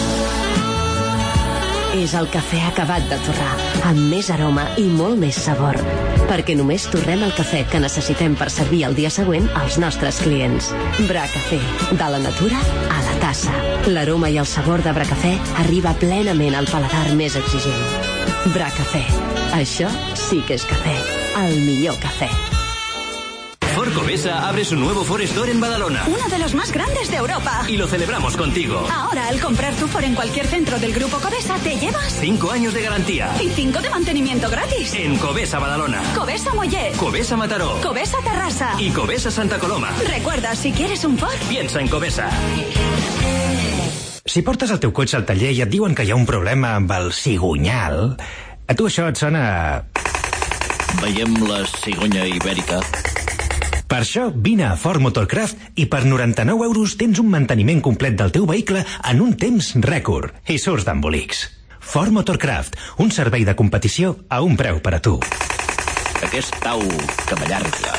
És el cafè acabat de torrar, amb més aroma i molt més sabor, perquè només torrem el cafè que necessitem per servir el dia següent als nostres clients. Bracafè, de la natura a la tassa. L'aroma i el sabor de Bracafè arriba plenament al paladar més exigent. Bracafè, això sí que és cafè, el millor cafè. Ford Covesa abre su nuevo Ford Store en Badalona. Uno de los más grandes de Europa. Y lo celebramos contigo. Ahora, al comprar tu Ford en cualquier centro del Grupo Covesa, te llevas Cinco años de garantía. Y cinco de mantenimiento gratis. En Covesa Badalona. Covesa Mollet. Covesa Mataró. Covesa Terrassa. Y Covesa Santa Coloma. Recuerda, si quieres un Ford, piensa en Covesa. Si portes el teu cotxe al taller i et diuen que hi ha un problema amb el cigonyal, a tu això et sona... Veiem la cigonya ibèrica. Per això, vine a Ford Motorcraft i per noranta-nou euros tens un manteniment complet del teu vehicle en un temps rècord i surts d'embolics. Ford Motorcraft, un servei de competició a un preu per a tu. Aquest tau que m'allarga.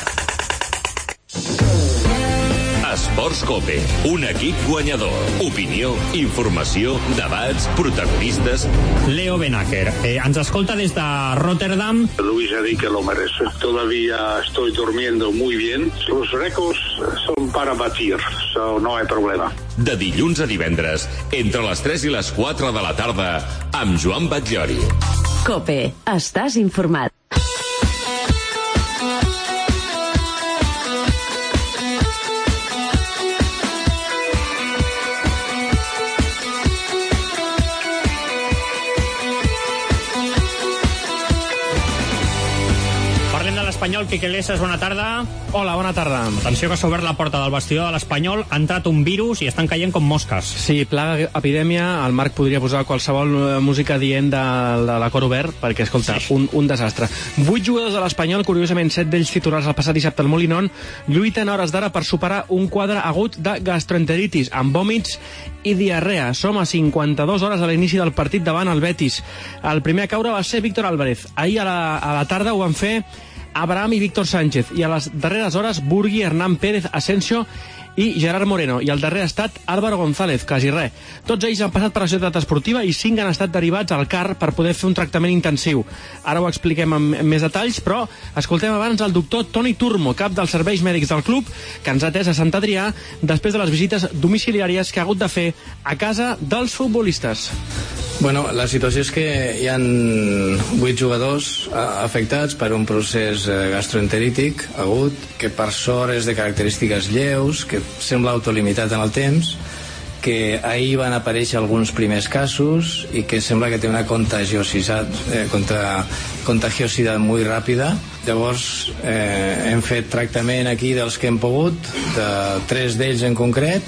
Esports Cope, un equip guanyador. Opinió, informació, debats, protagonistes. Leo Benaker, eh, ens escolta des de Rotterdam. Luis Enrique lo merece. Todavía estoy durmiendo muy bien. Los récords son para batir, so no hay problema. De dilluns a divendres, entre les tres i les quatre de la tarda, amb Joan Batllori. Cope, estàs informat. Espanyol, Quique Lesses, bona tarda. Hola, bona tarda. Atenció que s'ha obert la porta del vestidor de l'Espanyol, ha entrat un virus i estan caient com mosques. Sí, plaga, epidèmia, el Marc podria posar qualsevol música dient de, de la cor obert, perquè, escolta, sí. un, un desastre. Vuit jugadors de l'Espanyol, curiosament set d'ells titulars el passat dissabte al Molinón, lluiten a hores d'ara per superar un quadre agut de gastroenteritis, amb vòmits i diarrea. Som a cinquanta-dues hores a l'inici del partit davant el Betis. El primer a caure va ser Víctor Álvarez. Ahir a la, a la tarda ho van fer Abraham i Víctor Sánchez, i a les darreres hores Burgui, Hernán Pérez, Asensio i Gerard Moreno, i el darrer ha estat Álvaro González, quasi res. Tots ells han passat per la ciutat esportiva i cinc han estat derivats al C A R per poder fer un tractament intensiu. Ara ho expliquem amb més detalls, però escoltem abans el doctor Toni Turmo, cap dels serveis mèdics del club, que ens ha atès a Sant Adrià després de les visites domiciliàries que ha hagut de fer a casa dels futbolistes. Bueno, la situació és que hi ha vuit jugadors afectats per un procés gastroenterític agut, que per sort és de característiques lleus, que sembla autolimitat en el temps, que ahir van aparèixer alguns primers casos i que sembla que té una contagiositat, eh, contra, contagiosidad muy ràpida. Llavors eh, hem fet tractament aquí dels que hem pogut, de tres d'ells en concret,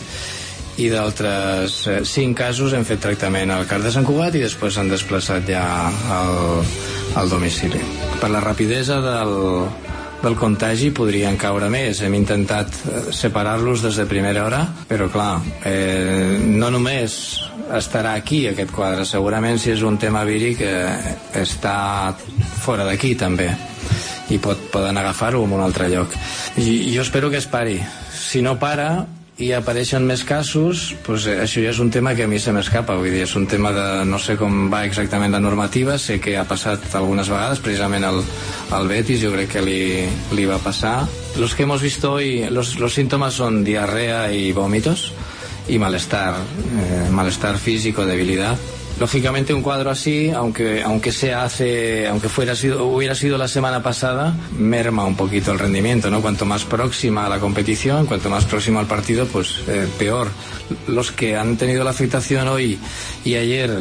i d'altres eh, cinc casos hem fet tractament al C A R de Sant Cugat i després s'han desplaçat ja al, al domicili. Per la rapidesa del, del contagi podrien caure més. Hem intentat separar-los des de primera hora, però clar, eh, no només estarà aquí aquest quadre, segurament si és un tema víric eh, està fora d'aquí també, i pot, poden agafar-ho en un altre lloc. I jo espero que es pari. Si no para i apareixen més casos, doncs això ja és un tema que a mi se m'escapa, vull dir, és un tema de no sé com va exactament la normativa, sé que ha passat algunes vegades, precisament al, al Betis jo crec que li, li va passar. Los que hemos visto hoy, los, los síntomas son diarrea y vómitos y malestar, eh, malestar físico, debilidad. Lógicamente un cuadro así, aunque, aunque se hace, aunque fuera sido, hubiera sido la semana pasada, merma un poquito el rendimiento, ¿no? Cuanto más próxima a la competición, cuanto más próximo al partido, pues eh, peor. Los que han tenido la afectación hoy y ayer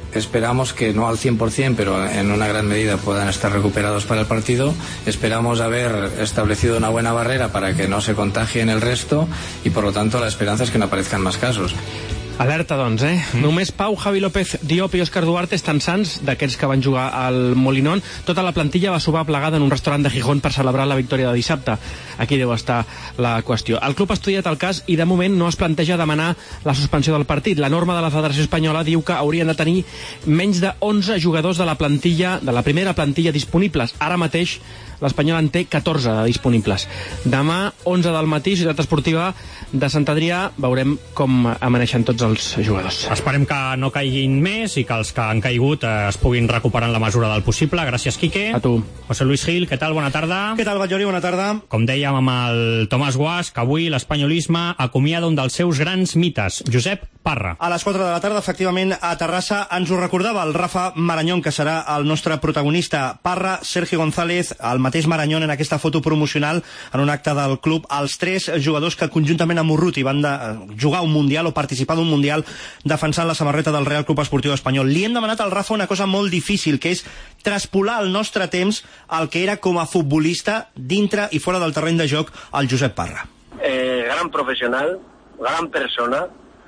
esperamos que no al cien por ciento, pero en una gran medida puedan estar recuperados para el partido. Esperamos haber establecido una buena barrera para que no se contagien el resto y, por lo tanto, la esperanza es que no aparezcan más casos. Alerta, doncs, eh? Mm. Només Pau, Javi López, Diop i Òscar Duarte estan sants, d'aquests que van jugar al Molinón. Tota la plantilla va sobar plegada en un restaurant de Gijón per celebrar la victòria de dissabte. Aquí deu estar la qüestió. El club ha estudiat el cas i de moment no es planteja demanar la suspensió del partit. La norma de la Federació Espanyola diu que haurien de tenir menys de onze jugadors de la plantilla, de la primera plantilla disponibles. Ara mateix l'Espanyol en té catorze de disponibles. Demà, onze del matí, Ciutat Esportiva de Sant Adrià, veurem com amaneixen tots els jugadors. Esperem que no caiguin més i que els que han caigut eh, es puguin recuperar en la mesura del possible. Gràcies, Quique. A tu. José Luis Gil, què tal? Bona tarda. Què tal, Batllori? Bona tarda. Com dèiem amb el Tomàs Guas, que avui l'espanyolisme acomiada un dels seus grans mites, Josep Parra. A les quatre de la tarda, efectivament, a Terrassa ens ho recordava el Rafa Marañón, que serà el nostre protagonista. Parra, Sergi González, el mateix Marañón en aquesta foto promocional en un acte del club, els tres jugadors que conjuntament amb Urruti van de jugar un Mundial o participar d'un Mundial defensant la samarreta del Real Club Esportiu Espanyol. Li hem demanat al Rafa una cosa molt difícil, que és traspolar al nostre temps el que era com a futbolista dintre i fora del terreny de joc el Josep Parra. Eh, gran profesional, gran persona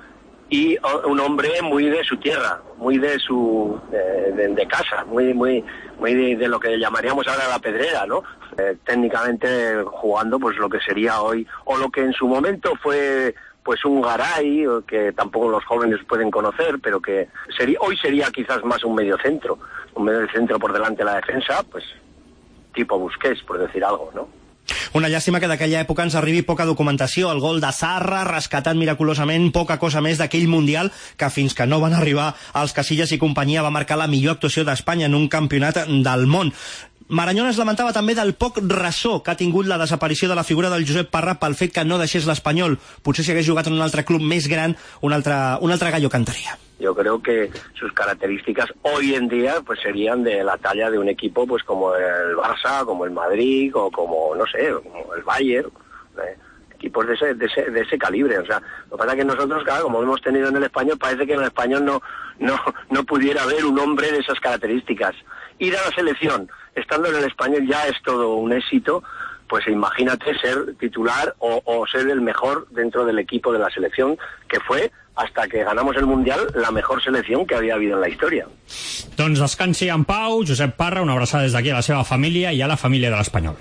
y un hombre muy de su tierra, muy de su de, de, de casa, muy muy muy de, de lo que llamaríamos ahora la pedrera, ¿no? Eh, técnicamente jugando pues lo que sería hoy o lo que en su momento fue pues un Garay, que tampoco los jóvenes pueden conocer, pero que sería, hoy sería quizás más un mediocentro, un mediocentro por delante de la defensa, pues tipo Busquets, por decir algo, ¿no? Una llàstima que d'aquella època ens arribi poca documentació. El gol de Zarra, rescatat miraculosament, poca cosa més d'aquell Mundial que fins que no van arribar als Casillas i companyia va marcar la millor actuació d'Espanya en un campionat del món. Marañón es lamentava també del poc ressò que ha tingut la desaparició de la figura del Josep Parra pel fet que no deixés l'Espanyol. Potser si hagués jugat en un altre club més gran, un altre, un altre gallo cantaria. Yo creo que sus características hoy en día pues serían de la talla de un equipo pues como el Barça, como el Madrid o como, no sé, como el Bayern, ¿eh? Equipos de ese, de ese, de ese calibre. O sea, lo que pasa es que nosotros, claro, como hemos tenido en el Español, parece que en el Español no, no, no pudiera haber un hombre de esas características. Ir a la selección, estando en el Español, ya es todo un éxito. Pues imagínate ser titular o, o ser el mejor dentro del equipo de la selección, que fue, hasta que ganamos el Mundial, la mejor selección que había habido en la història. Doncs descansi en pau, Josep Parra, una abraçada des d'aquí a la seva família i a la família de l'Espanyol.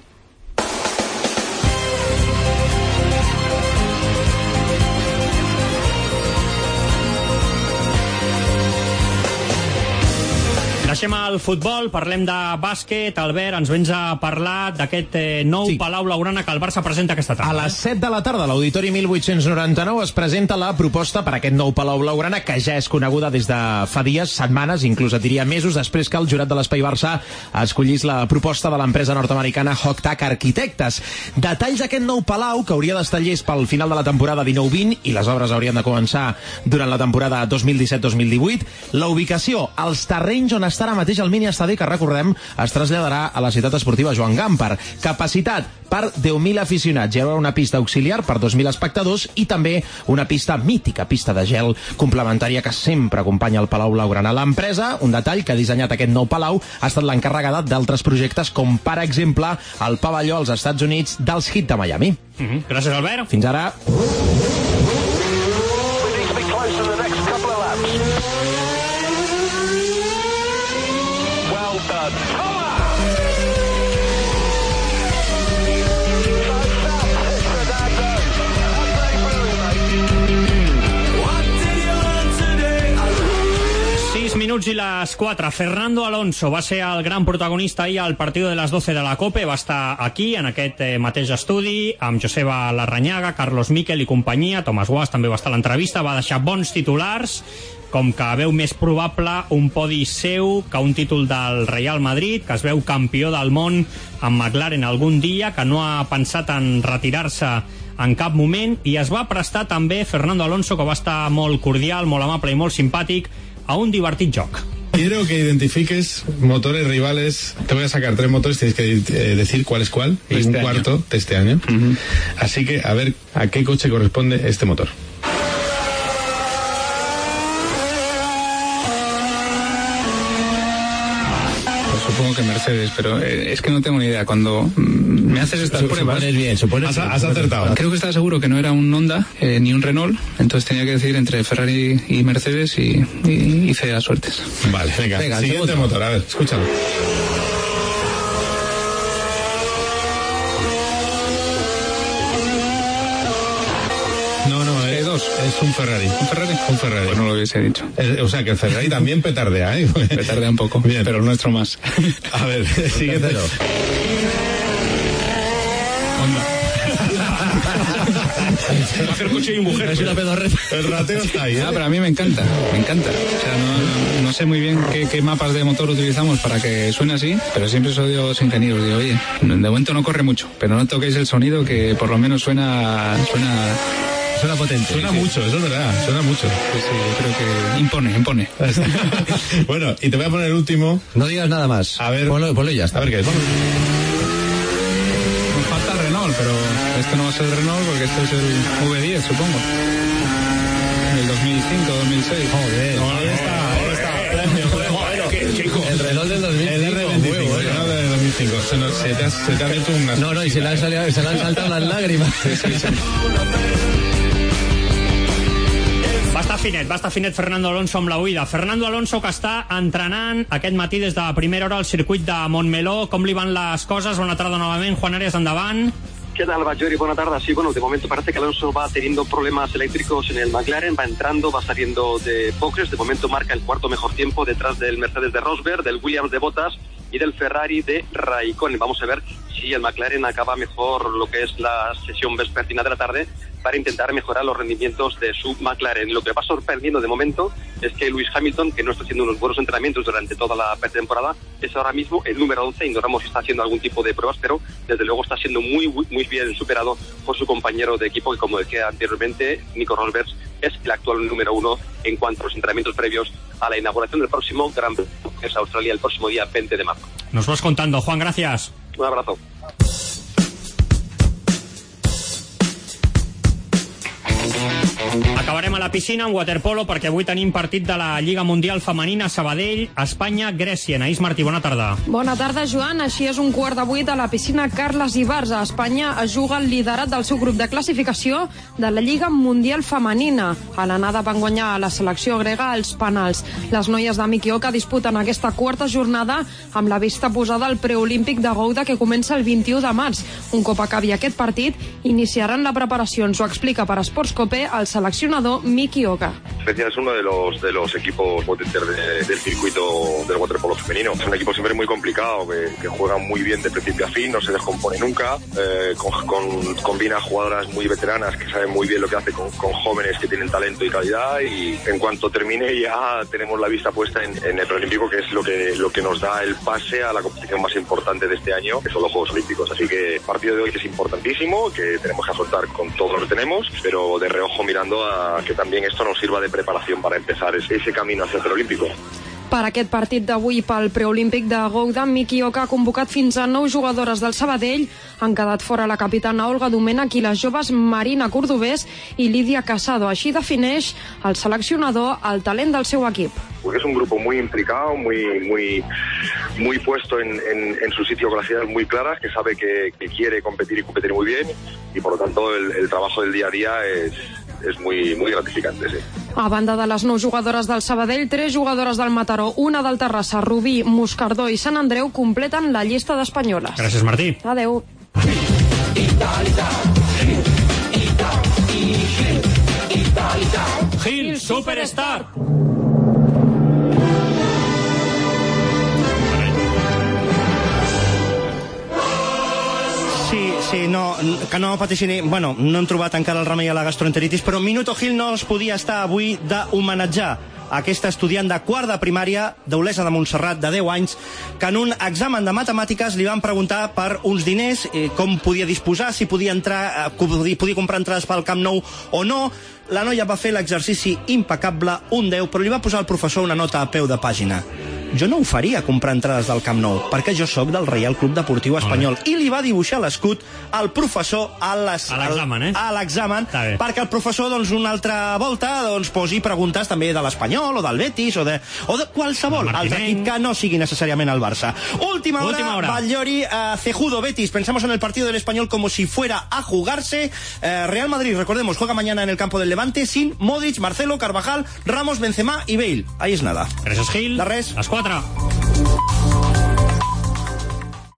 Deixem el futbol, parlem de bàsquet. Albert, ens vens a parlar d'aquest eh, nou sí. Palau Blaugrana que el Barça presenta aquesta tarda. A les set de la tarda, a l'Auditori mil vuit-cents noranta-nou, es presenta la proposta per a aquest nou Palau Blaugrana, que ja és coneguda des de fa dies, setmanes, inclús et diria mesos, després que el jurat de l'Espai Barça escollís la proposta de l'empresa nord-americana Hogtac Arquitectes. Detalls d'aquest nou Palau, que hauria d'estar llest pel final de la temporada dinou vint, i les obres haurien de començar durant la temporada dos mil disset dos mil divuit. La ubicació, els terrenys on està ara mateix el mini-estadi, que recordem es traslladarà a la ciutat esportiva Joan Gamper. Capacitat per deu mil aficionats. Hi haurà una pista auxiliar per dos mil espectadors i també una pista mítica, pista de gel complementària que sempre acompanya el Palau Blaugrana. L'empresa, un detall, que ha dissenyat aquest nou palau ha estat l'encarregada d'altres projectes, com per exemple el pavelló als Estats Units dels Heat de Miami. Mm-hmm. Gràcies, Albert. Fins ara. Minuts i les quatre. Fernando Alonso va ser el gran protagonista ahir al partit de les doce de la COPE. Va estar aquí, en aquest eh, mateix estudi, amb Joseba Larrañaga, Carlos Miquel i companyia. Thomas Guas també va estar a l'entrevista. Va deixar bons titulars, com que veu més probable un podi seu que un títol del Real Madrid, que es veu campió del món amb McLaren algun dia, que no ha pensat en retirar-se en cap moment, i es va prestar també Fernando Alonso, que va estar molt cordial, molt amable i molt simpàtic, a un divertit joc. Quiero que identifiques motores rivales. Te voy a sacar tres motores, tienes que eh, decir cuál es cuál, y este un año. Cuarto de este año. Uh-huh. Así que a ver a qué coche corresponde este motor. supongo que Mercedes, pero eh, es que no tengo ni idea. Cuando mm, me haces estas Sup- pruebas... supones bien, supones has, bien, has supones acertado. bien. Creo que estaba seguro que no era un Honda eh, ni un Renault, entonces tenía que decidir entre Ferrari y Mercedes y, y hice las suertes. Vale, venga, venga siguiente motor, a ver, escúchalo. No, no, eh, dos, es un Ferrari. ¿Un Ferrari? Un Ferrari. Pues no lo hubiese dicho. Eh, o sea, que el Ferrari también petardea, ¿eh? Petardea un poco, bien, pero el nuestro más. A ver, siguiente. Va a hacer coche y mujer. Es una pedorreta. El rateo está ahí, ¿eh? Ah, pero a mí me encanta, me encanta. O sea, no, no sé muy bien qué, qué mapas de motor utilizamos para que suene así, pero siempre os digo a los ingenieros, digo, oye, de momento no corre mucho, pero no toquéis el sonido que por lo menos suena... suena Suena potente. Suena mucho, eso es verdad, suena mucho. Sí, sí, yo creo que impone, impone. Bueno, y te voy a poner el último. No digas nada más. A ver. Ponlo, ponlo y ya está. A ver qué es. Vamos. Nos falta el Renault, pero este no va a ser el Renault porque este es el V diez, supongo. Del dos mil cinco, dos mil seis. Joder. No, ahí está, ahí está. Bueno, qué chico. El Renault del dos mil cinco. El R veinticinco, el Renault del dos mil cinco. Se, nos, se, te ha, se te ha abierto una... No, no, y se le han, salido, se le han saltado las lágrimas. Sí, sí, sí. Va estar finet, va estar finet Fernando Alonso amb la huida. Fernando Alonso que està entrenant aquest matí des de primera hora al circuit de Montmeló. Com li van les coses? Bona tarda novament. Juan Arias, endavant. ¿Qué tal, Bajori? Buena tarde. Sí, bueno, de momento parece que Alonso va teniendo problemas eléctricos en el McLaren, va entrando, va saliendo de boxes. De momento marca el cuarto mejor tiempo detrás del Mercedes de Rosberg, del Williams de Bottas y del Ferrari de Raikkonen. Vamos a ver si el McLaren acaba mejor lo que es la sesión vespertina de la tarde para intentar mejorar los rendimientos de su McLaren. Lo que va sorprendiendo de momento es que Lewis Hamilton, que no está haciendo unos buenos entrenamientos durante toda la pretemporada, es ahora mismo el número once. Ignoramos si está haciendo algún tipo de pruebas, pero desde luego está siendo muy, muy bien superado por su compañero de equipo, que como decía anteriormente, Nico Rosberg es el actual número uno en cuanto a los entrenamientos previos a la inauguración del próximo Gran Premio, que es Australia, el próximo día veinte de marzo. Nos vas contando, Juan, gracias. Un abrazo. Acabarem a la piscina amb waterpolo perquè avui tenim partit de la Lliga Mundial Femenina Sabadell, Espanya, Grècia. Anaïs Martí, bona tarda. Bona tarda, Joan. Així és un quart de vuit a la piscina Carles Ibarz. A Espanya es juga el liderat del seu grup de classificació de la Lliga Mundial Femenina. A l'anada van guanyar a la selecció grega els penals. Les noies de Miki Oka disputen aquesta quarta jornada amb la vista posada al preolímpic de Gouda que comença el vint-i-u de març. Un cop acabi aquest partit, iniciaran la preparació. Ens ho explica per Sports Cope el seleccionador Miki Oka. Grecia es uno de los de los equipos potentes de, del circuito del waterpolo femenino. Es un equipo siempre muy complicado, que, que juega muy bien de principio a fin, no se descompone nunca, eh, con, con, combina jugadoras muy veteranas que saben muy bien lo que hace con, con jóvenes que tienen talento y calidad, y en cuanto termine ya tenemos la vista puesta en, en el preolímpico, que es lo que, lo que nos da el pase a la competición más importante de este año, que son los Juegos Olímpicos. Así que el partido de hoy es importantísimo, que tenemos que afrontar con todo lo que tenemos, pero de reojo mirando a que también esto nos sirva de preparación para empezar ese, ese camino hacia el preolímpico. Per aquest partit d'avui pel preolímpic de Gouda, Miki Oka ha convocat fins a nou jugadores del Sabadell. Han quedat fora la capitana Olga Domènech i les joves Marina Cordovés i Lídia Casado. Així defineix el seleccionador el talent del seu equip. Porque es un grupo muy implicado, muy muy muy puesto en, en, en su sitio, con las ideas muy claras, que sabe que, que quiere competir y competir muy bien, y por lo tanto el, el trabajo del día a día es, es muy, muy gratificante, sí. A banda de les nou jugadores del Sabadell, tres jugadores del Mataró, una del Terrassa, Rubí, Moscardó i Sant Andreu completen la llista d'espanyoles. Gràcies, Martí. Adeu. Gil, Superstar. Sí, sí, no, que no pateixin... Bueno, no hem trobat encara el remei a la gastroenteritis, però Minuto Gil no es podia estar avui d'homenatjar aquesta estudiant de quart de primària d'Olesa de Montserrat, de deu anys, que en un examen de matemàtiques li van preguntar per uns diners, eh, com podia disposar, si podia entrar, eh, podia comprar entrades pel Camp Nou o no. La noia va fer l'exercici impecable, un deu, però li va posar al professor una nota a peu de pàgina. jo no ho faria comprar entrades del Camp Nou, perquè jo sóc del Reial Club Deportiu Espanyol. I li va dibuixar l'escut al professor a l'examen, eh? a l'examen, perquè el professor, doncs, una altra volta, doncs, posi preguntes també de l'Espanyol, o del Betis, o de, o de qualsevol altre equip que no sigui necessàriament el Barça. Última hora, Última hora. Batllori, uh, Cejudo, Betis, pensamos en el partido del Español como si fuera a jugarse. Uh, Real Madrid, recordemos, juega mañana en el campo del Levante sin Modric, Marcelo, Carvajal, Ramos, Benzema y Bale. Ahí es nada. Gràcies, Gil. De res. Les quatre.